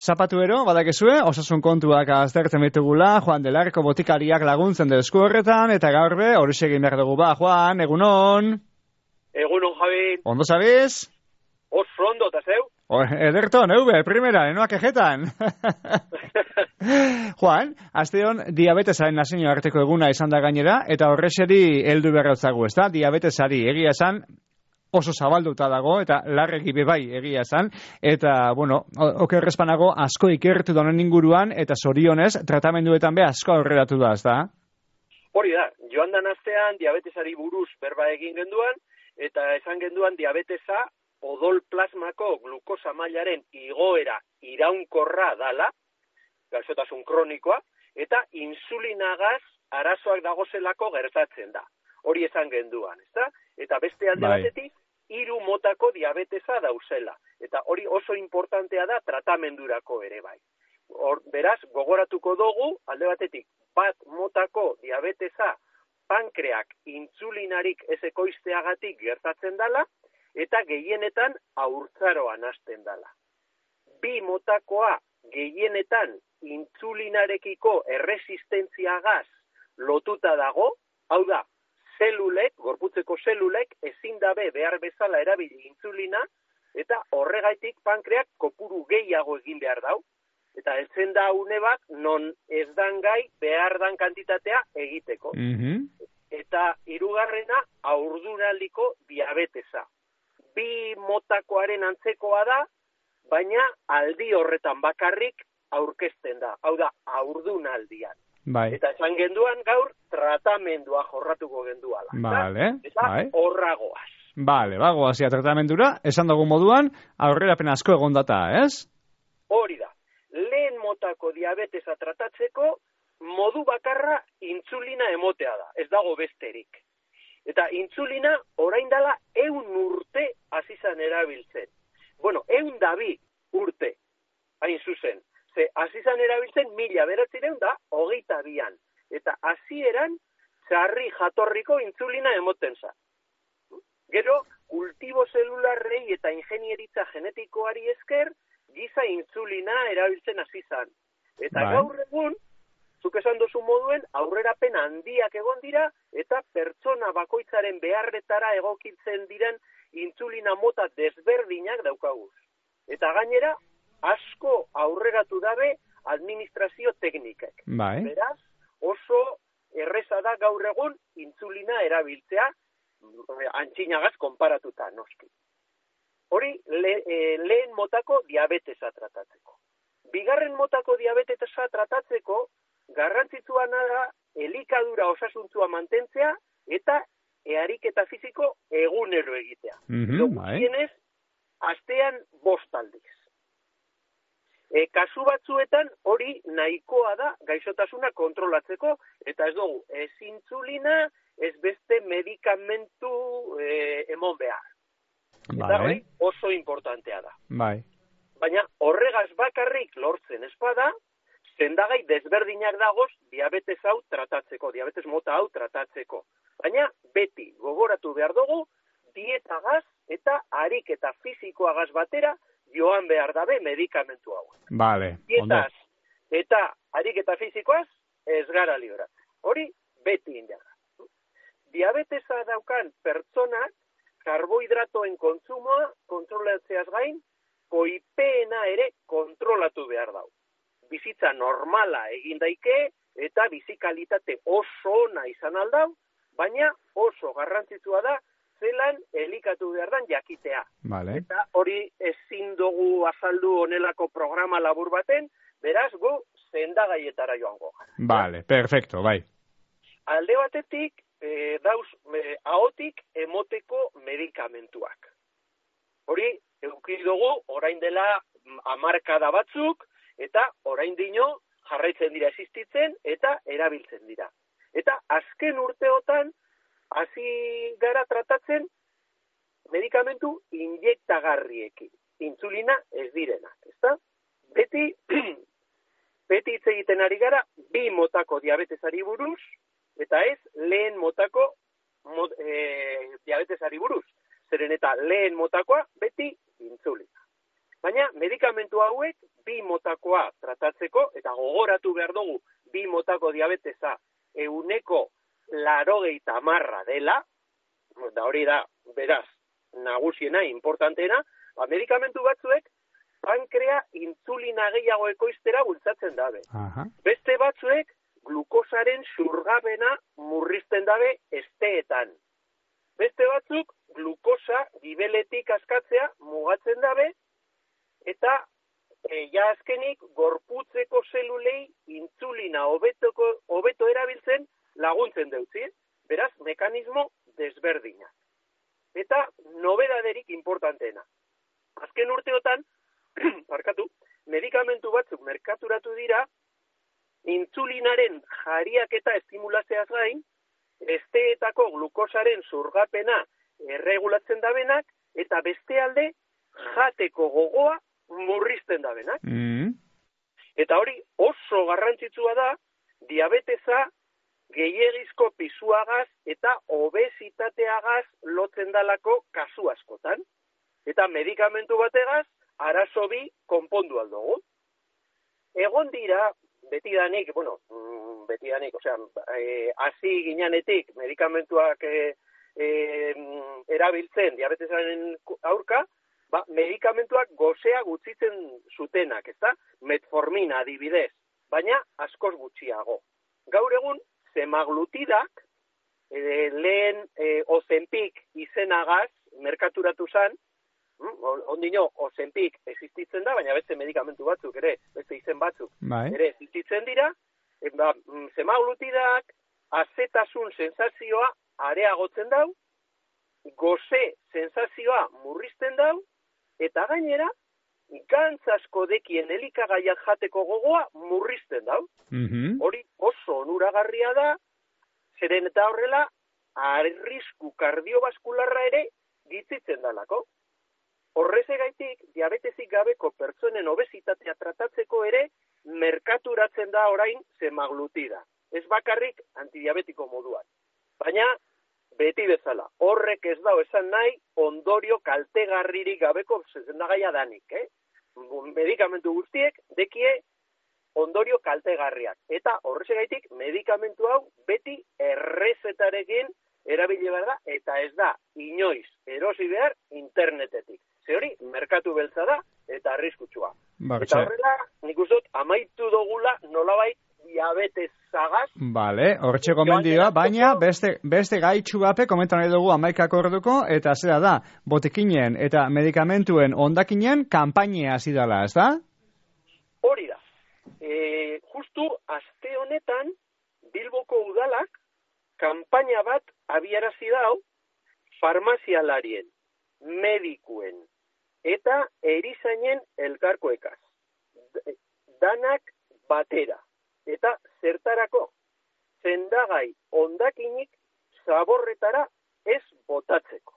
Zapatuero, badakezue, osasun kontuak aztertzen ditugula, Juan del Arco botikariak laguntzen dezku horretan, eta gaur be, hori egin behar dugu ba, Juan, egunon? Egunon, Javi. Ondo zabiz? Oso ondo, eta zeu? Ederto, neube, primera, enoak ejetan. Juan, asteon diabetesaren nazio arteko eguna izan da gainera, eta horrexeri heldu berrautzagu, ez da? Diabetesari egia esan, oso zabalduta dago, eta larregi bebai egia esan, eta, bueno, okerrezpanago asko ikertu da honen inguruan, eta zorionez, tratamenduetan be asko aurreratu da, ez da? Hori da, joan dan astean diabetesari buruz berba egin genduan, eta esan genduan diabetesa odol plasmako glukosa mailaren igoera iraunkorra dala, gaixotasun kronikoa, eta insulinagaz arazoak dagozelako gertatzen da. Hori esan genduan, ezta? Eta beste alde batetik, 3 motako diabetesa dauzela. Eta hori oso importantea da tratamendurako ere bai. Beraz, gogoratuko dugu, alde batetik, 1 motako diabetesa pankreak insulinarik ez ekoizteagatik gertatzen dala, eta gehienetan haurtzaroan hasten dala. 2 motakoa gehienetan insulinarekiko erresistentziagaz lotuta dago, hau da, zelulek, gorputzeko zelulek, ezin dabe behar bezala erabili insulina, eta horregaitik pankreak kopuru gehiago egin behar dau, eta etzen da une bat, non ez dan gai behar dan kantitatea egiteko. Eta hirugarrena, haurdunaldiko diabetesa. 2 motakoaren antzekoa da, baina aldi horretan bakarrik aurkezten da, hau da, haurdunaldian. Bai. Eta esan genduan gaur tratamendua jorratuko genduala. Vale, eta horragoaz. Vale, bagoazia tratamendura, esan dugu moduan, aurrerapen asko egon data, ez? Hori da. Lehen motako diabetesa tratatzeko modu bakarra intsulina emotea da, ez dago besterik. Eta intsulina orain dela 100 urte azizan erabiltzen. Bueno, 102 urte, hain zuzen. Ze, azizan erabiltzen 1922an. Eta hasieran txarri jatorriko insulina emoten za. Gero, kultibo zelularrei eta ingenieritza genetikoari esker, giza insulina erabiltzen azizan. Eta gaur egun, zuk esan duzu moduen, aurrerapen handiak egon dira, eta pertsona bakoitzaren beharretara egokitzen diren insulina mota desberdinak daukaguz. Eta gainera, asko aurreratu dabe administrazio teknikek. Bai. Beraz, oso erreza da gaur egun insulina erabiltzea, antzinagaz konparatuta noski. Hori lehen motako diabetesa tratatzeko. Bigarren motako diabetesa tratatzeko garrantzitsua da elikadura osasuntsua mantentzea eta ariketa fisiko egunero egitea. Gutxienez, astean 5 aldiz. Kasu batzuetan hori nahikoa da gaixotasuna kontrolatzeko, eta ez dugu, ez insulina, ez beste medikamentu emon behar. Eta hori oso importantea da. Bai. Baina horregaz bakarrik lortzen espada, sendagai desberdinak dagoz diabetes hau tratatzeko, diabetes mota hau tratatzeko. Baina beti gogoratu behar dugu, dietagaz eta ariketa fisikoagaz batera joan behar dabe medikamentu hau. Vale, dietaz eta ariketa fisikoaz ez gara lioratzen. Hori beti indaga. Diabetesa daukan pertsonak karbohidratoen kontsumoa kontrolatzeaz gain, koipeena ere kontrolatu behar dau. Bizitza normala egin daike eta bizikalitate oso ona izan aldau, baina oso garrantzitsua da zelan elikatu behar dan jakitea. Vale. Eta hori ezin dugu azaldu honelako programa labur baten, beraz gu sendagaietara joango. Vale, perfecto, bai. Alde batetik, dauz ahotik emoteko medikamentuak. Hori, eduki dugu, orain dela hamarkada batzuk, eta orain dino jarraitzen dira existitzen, eta erabiltzen dira. Eta azken urteotan, hasi gara tratatzen medikamentu injektagarriekin. Insulina ez direnak, ezta? Beti hitz egiten ari gara 2 motako diabetesari buruz, eta ez lehen motako diabetesari buruz. Zeren eta lehen motakoa beti insulina. Baina medikamentu hauek bi motakoa tratatzeko, eta gogoratu behar dugu bi motako diabetesa 180 dela, da hori da, beraz, nagusiena, importanteena, medikamentu batzuek pankrea intzulina gehiago ekoiztera bultzatzen dabe. Beste batzuek glukosaren xurgapena murrizten dabe esteetan. Beste batzuk glukosa gibeletik askatzea mugatzen dabe, eta ja azkenik gorputzeko zelulei intzulina hobeto erabiltzen laguntzen deutzi. Beraz, mekanismo desberdina. Eta nobedaderik importanteena. Azken urteotan, medikamentu batzuk merkaturatu dira, intzulinaren jariak eta estimulazioaz gain, esteetako glukosaren zurgapena erregulatzen dabenak, eta beste alde jateko gogoa murrizten dabenak. Eta hori oso garrantzitsua da, diabetesa gehiegizko pisuagaz eta obesitateagaz lotzen dalako kasu askotan. Eta medikamentu bategaz, arazo bi konpondu aldugu. Egon dira, betidanik, osea, hasi ginenetik medikamentuak erabiltzen diabetesaren aurka, medikamentuak gozea gutxitzen zutenak, ezta? Metformina adibidez, baina askoz gutxiago. Gaur egun, semaglutidak, lehen Ozempic izenagaz merkaturatu zan, ondino Ozempic existitzen da, baina beste medikamentu batzuk ere, beste izen batzuk ere existitzen dira, semaglutidak azetasun sensazioa areagotzen dau, goze sensazioa murrizten dau, eta gainera, gantz asko dekien elikagaiak jateko gogoa murrizten dau. Hori oso onuragarria da, zeren eta horrela, arrisku kardiobaskularra ere gitzitzen dalako. Horrezegaitik, diabetesik gabeko pertsonen obesitatea tratatzeko ere merkaturatzen da orain semaglutida. Ez bakarrik antidiabetiko moduan. Baina, beti bezala, horrek ez dau esan nahi ondorio kaltegarririk gabeko sendagaia danik. Medikamentu guztiek dekie ondorio kaltegarriak. Eta horrezegaitik, medikamentu hau beti errezetarekin erabili behar da, eta ez da inoiz erosi behar internetetik. Ze hori, merkatu beltza da, eta arriskutsua. Eta horrela, nik uzot, amaitu dugula nolabait diabetesagaz. Bale, hortxe gomendioa, baina beste gaitxu bape komentan nahi dugu 11 orduko, eta zera da, botekinen eta medikamentuen ondakinen kanpainia hasi dela, ez da? Hori da. Justu aste honetan, Bilboko udalak kanpaina bat abiarazi dau farmazialarien, medikuen eta erizainen elkarkoekaz. Danak batera. Eta zertarako, sendagai ondakinik zaborretara ez botatzeko.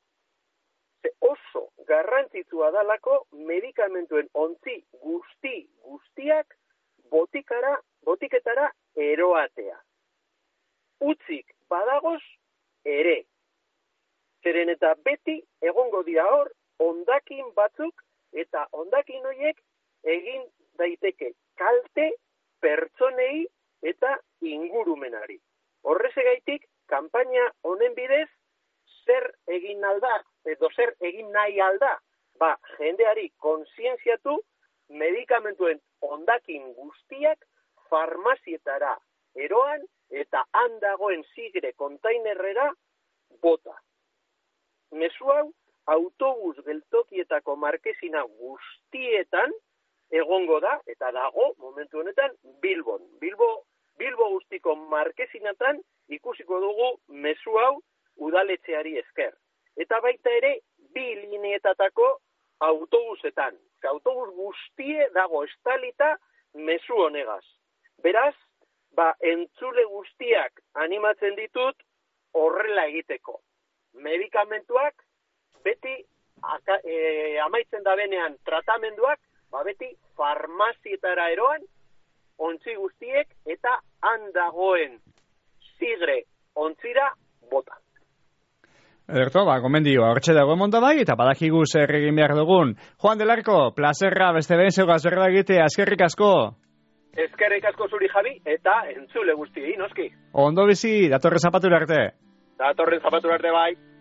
Oso garrantzitsua dalako medikamentuen ontzi guztiak botiketara eroatea. Utzik badagoz ere. Zeren eta beti egongo dira hor ondakin batzuk eta ondakin horiek egin daiteke kalte pertsonei eta ingurumenari. Horrezegaitik, kanpaina honen bidez, zer egin alda, edo zer egin nahi alda, jendeari kontzientziatu medikamentuen ondakin guztiak farmazietara eroan eta handagoen sigre kontainerrera bota. Mezu hau, autobus geltokietako markesina guztietan egongo da, eta dago, momentu honetan, Bilbon. Bilbo guztiko markesinatan ikusiko dugu mezu hau udaletxeari esker. Eta baita ere, 2 lineetatako autobusetan. Autobus guztie dago estalita mezu honegaz. Beraz, entzule guztiak animatzen ditut horrela egiteko. Medikamentuak beti amaitzen da benean tratamenduak, beti farmazietara eroan, ontzi guztiek eta handagoen sigre ontzira bota. Ederto, gomendioa hortxe dago emonda bai, eta badakigu zer egin behar dugun. Juan del Arco, plazerra, beste behin zeugaz berda egitea, eskerrik asko. Eskerrik asko zuri, Javi, eta entzule guztiei, noski. Ondo bizi, datorren zapatura arte. Datorren zapatura arte bai.